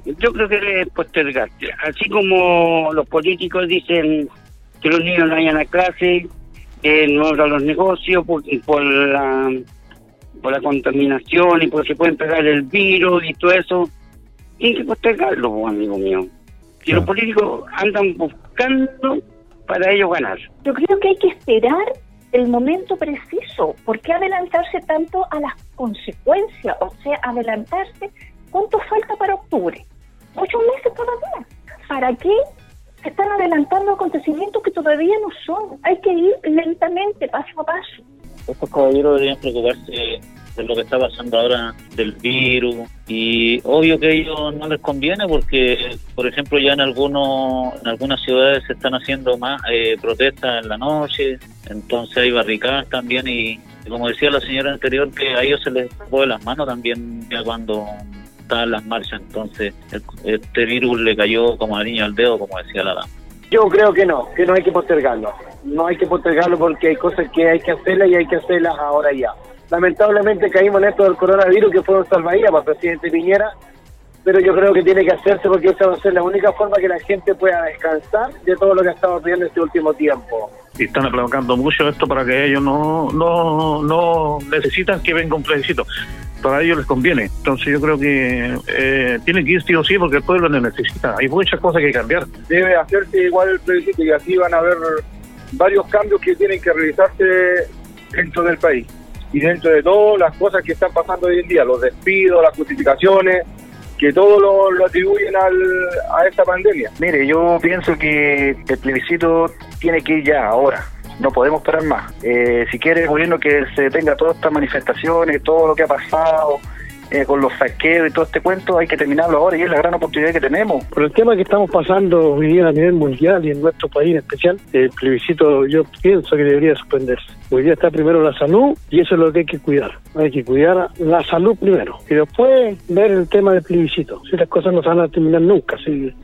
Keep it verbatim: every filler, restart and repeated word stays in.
Yo creo que debe postergarse. Así como los políticos dicen que los niños no vayan a clase, que no abran los negocios por, por la por la contaminación y porque se pueden pegar el virus y todo eso, tienen que postergarlo, pues, amigo mío. Si Claro. los políticos andan buscando para ellos ganar. Yo creo que hay que esperar el momento preciso. ¿Por qué adelantarse tanto a las consecuencias? O sea, adelantarse, ¿cuánto falta para octubre? Muchos meses todavía. ¿Para qué se están adelantando acontecimientos que todavía no son? Hay que ir lentamente, paso a paso. Estos caballeros deberían preocuparse de lo que está pasando ahora del virus, y obvio que a ellos no les conviene porque, por ejemplo, ya en algunos en algunas ciudades se están haciendo más eh, protestas en la noche, entonces hay barricadas también, y, y como decía la señora anterior, que a ellos se les escapó de las manos también ya cuando estaban las marchas, entonces el, este virus le cayó como a niño al dedo, como decía la dama. Yo creo que no, que no hay que postergarlo. No hay que postergarlo porque hay cosas que hay que hacerlas y hay que hacerlas ahora ya. Lamentablemente caímos en esto del coronavirus, que fue un salvavidas para el presidente Piñera, pero yo creo que tiene que hacerse porque esa va a ser la única forma que la gente pueda descansar de todo lo que ha estado viviendo este último tiempo. Y están apalancando mucho esto para que ellos no no no necesitan que venga un plebiscito. Para ellos les conviene. Entonces yo creo que eh, tiene que ir sí o sí porque el pueblo lo necesita. Hay muchas cosas que cambiar. Debe hacerse igual el plebiscito y así van a haber varios cambios que tienen que realizarse dentro del país. Y dentro de todas las cosas que están pasando hoy en día, los despidos, las justificaciones, que todo lo, lo atribuyen al, a esta pandemia. Mire, yo pienso que el plebiscito tiene que ir ya, ahora. No podemos esperar más. Eh, si quiere el gobierno que se detenga todas estas manifestaciones, todo lo que ha pasado, eh, con los saqueos y todo este cuento, hay que terminarlo ahora y es la gran oportunidad que tenemos. Por el tema que estamos pasando hoy día a nivel mundial y en nuestro país en especial, el plebiscito yo pienso que debería suspenderse. Hoy día está primero la salud y eso es lo que hay que cuidar. Hay que cuidar la salud primero y después ver el tema del plebiscito. Si las cosas no se van a terminar nunca, ¿sí?